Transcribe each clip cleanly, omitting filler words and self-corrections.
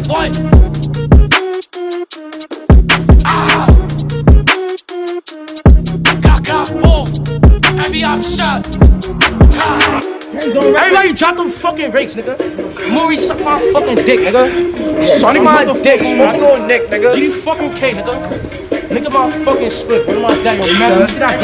like what? Ah! Got boom. Heavy up shot. Everybody drop them fucking rakes, nigga. Maurice suck my fucking dick, nigga. Sonny my dick, smoking on Nick, nigga. G fucking K, nigga. Nigga, my fucking split. What am I doing? You mad? See that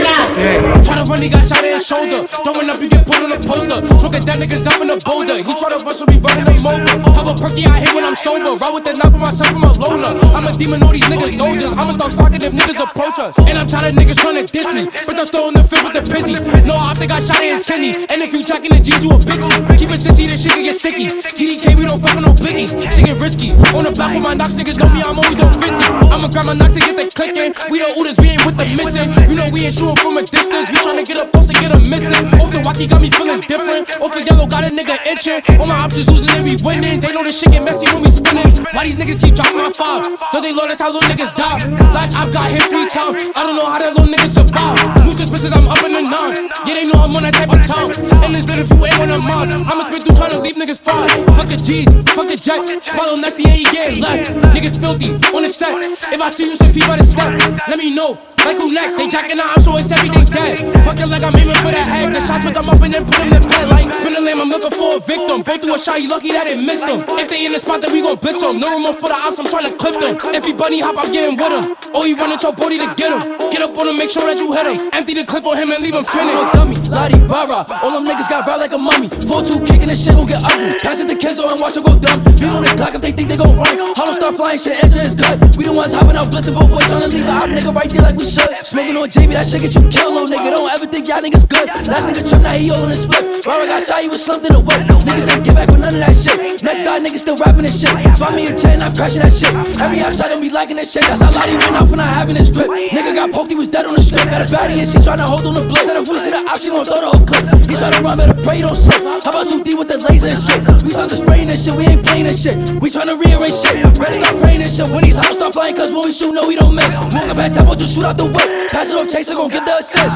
gun? Try to run, he got shot in his shoulder. Throwing up, you get put on a poster. Smoking that niggas up in the boulder. He try to rush, so we running him over. Have a perky, I hit when I'm sober. Ride with the knock for myself, I'm a loner. I'm a demon, all these niggas dojas. I'ma start fucking if niggas approach us. And I'm tired of niggas trying to diss me. But I'm still in the field with the pizzy. No, I think I shot in his kidney. And if you tracking the G's, you a bitch. Keep it sissy, this shit can get sticky. GDK, we don't fuck with no blickies. Shit get risky. On the block with my knocks, niggas know me, I'm always on 50. I'ma grab my knocks to get the clicking. We the Ooders, we ain't with the missing. You know we ain't shooting from a distance. We tryna get up close and get a missing. Off the walkie got me feeling different. Off the yellow got a nigga itching. All my options losing and we winning. They know this shit get messy when we spinning. Why these niggas keep dropping my five? Don't they love this how little niggas die? Like I've got hit 3 times. I don't know how that little nigga survive. Move suspicious, I'm up in the 9. Yeah, they know I'm on that type of time. And this little few ain't one of mine. I'ma spit through tryna leave niggas fried. Fuck the G's, fuck the Jets. Follow Nessie and he getting left. Niggas filthy on the set. If I see you, some feet by the step. Let me know. Like who next? They jacking out, so it's everything's dead. Fucking like I'm aiming for that head. The shots pick them up and then put them in bed. Like spin a lamb, I'm looking for a victim. Both through a shot, you lucky that it missed them. If they in the spot, then we gon' blitz them. No room for the ops, I'm trying to clip them. If he bunny hop, I'm getting with him. Oh, you running your body to get him. Get up on him, make sure that you hit him. Empty the clip on him and leave him finished. No dummy, lottie, rah-rah. All them niggas got ride like a mummy. 4-2 kicking this shit gon' get ugly. Pass it to Kenzo and watch him go dumb. Beat on the clock if they think they gon' run. Hollow start flying, shit enter his gut. We the ones hopping out, blitzing both ways. Tryna leave a op nigga right there like we should. Smoking on JB, that shit get you killed, little nigga. Don't ever think y'all niggas good. Last nigga trip, now he all on his split. Rara got shot, he was slumped in the whip. Niggas ain't give back for none of that shit. Next die, niggas still rapping this shit. Spot me a jet and I'm crashing that shit. Every half shot don't be liking this shit. That's how Lottie ran out for not having his grip. Nigga got poked, he was dead on the script. Got a baddie and she tryna hold on the blood. Said if we see the op, she gon' throw the whole clip. He tryna run, better pray don't slip. How about 2D with the laser and shit? We start to spraying this shit, we ain't playing this shit. We tryna rearrange shit. Better stop praying this shit. When these hoes start flying, cause when we shoot, no, we don't miss. Walk up at tempo, just shoot out the whip. Pass it off, Chaser gon' give the assist.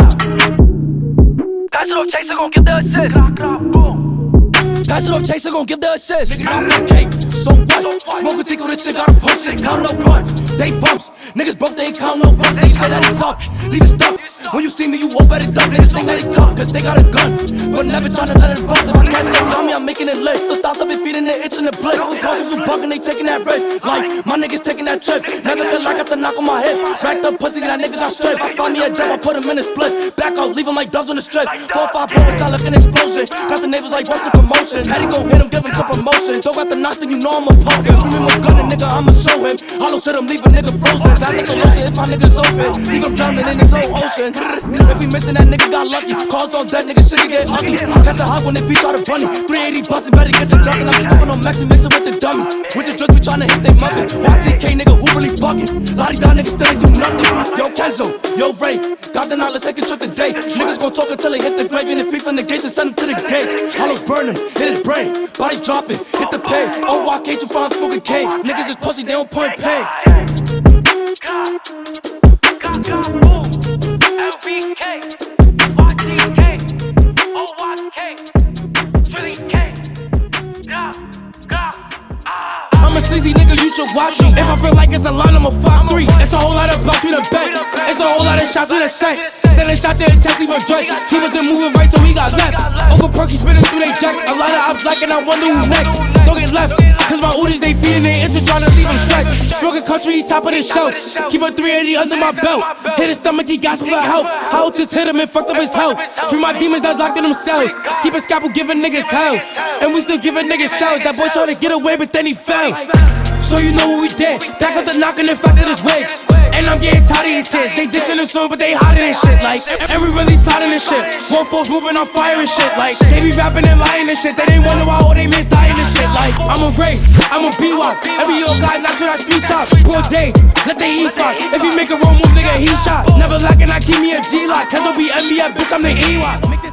Pass it off, Chaser gon' give the assist. Pass it off, Chaser gon' give the assist. Nigga off the cake, so what? Smoke a tickle, this shit got a punch, they count no bun. They bumps, niggas bump, they ain't count no bumps. They say that it's up, leave it stuck. When you see me, you all better duck. Niggas think that they tough, cause they got a gun. But never tryna let it bust. If I catch them on me, I'm making it lit. The stars up and feeding the itch and the blitz. We cause some buckin', they taking that risk. Like, my niggas taking that trip. Never feel like I got the knock on my hip. Racked up pussy, that nigga got stripped. I find me a jump, I put him in a split. Back out, leave him like doves on the strip. 4-5 blowers, style like an explosion. Got the neighbors like what's the commotion? Now they gon' hit him, give him some promotion. Don't got the knocks, then you know I'm a poker. Screaming with gun, nigga, I'ma show him. Hollow to them, leave a nigga frozen. That's like a lotion if my niggas open. Leave him drowning in his whole ocean. If we missed, then that nigga got lucky. Calls on that nigga, shit get ugly. Catch a hot when they beat out a bunny. 380 bustin', better get the junk. And I'm smoking on Max and mixing with the dummy. With the drugs, we tryna hit they muffin. YTK nigga, who really buckin'? Lottie down niggas still ain't do nothing. Yo, Kenzo, yo, Ray. Got the knowledge, second trip today. Niggas gon' talk until they hit the grave. And if he from the gates and send him to the gates. Hollow's burning, hit his brain. Bodies dropping, hit the pay. OYK too far, I'm smoking K. Niggas is pussy, they don't point pay. LBK, YTK, OYK, Trilly K, I'm a sleazy nigga, you should watch me. If I feel like it's a line, I'ma fuck 3. It's a whole lot of blocks we done bet. It's a whole lot of shots we done set. Sending shots to his chest, leave him drenched. He wasn't moving right, so he got left. Over perky spinning through they jacks. A lot of ops like and I wonder who next. Don't get left, cause my Ooders they feeding they inches trying to leave him stretched. Smoking country, he top of the shelf. Keep a 380 under my belt. Hit his stomach, he gasping for help. How just hit him and fucked up his health. Free my demons that's locked in themselves. Keep a scalpel giving niggas hell. And we still giving niggas shells. That boy tried to get away, but then he fell. So you know what we did. Back up the knock and infected his wig. And I'm getting tired of these kids. They dissing the song, but they hiding this shit. Like, and we really sliding this shit. One folks moving on fire and shit. Like, they be rapping and lying and shit. They didn't wonder why all they mans dying and shit. Like, I'm a Ray, I'm a B-Wop. Every old guy knocks on that street top. Poor day, let the heat fly. If you make a wrong move, nigga, he shot. Never lacking, I keep me a G-Lock. Kenzo be NBA, bitch, I'm the E-Wop.